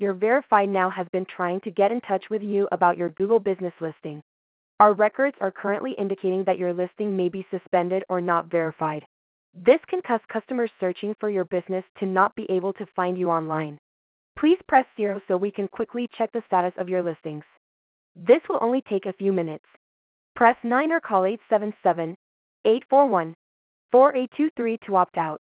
Your Verified Now has been trying to get in touch with you about your Google business listing. Our records are currently indicating that your listing may be suspended or not verified. This can cause customers searching for your business to not be able to find you online. Please press 0 so we can quickly check the status of your listings. This will only take a few minutes. Press 9 or call 877-841-4823 to opt out.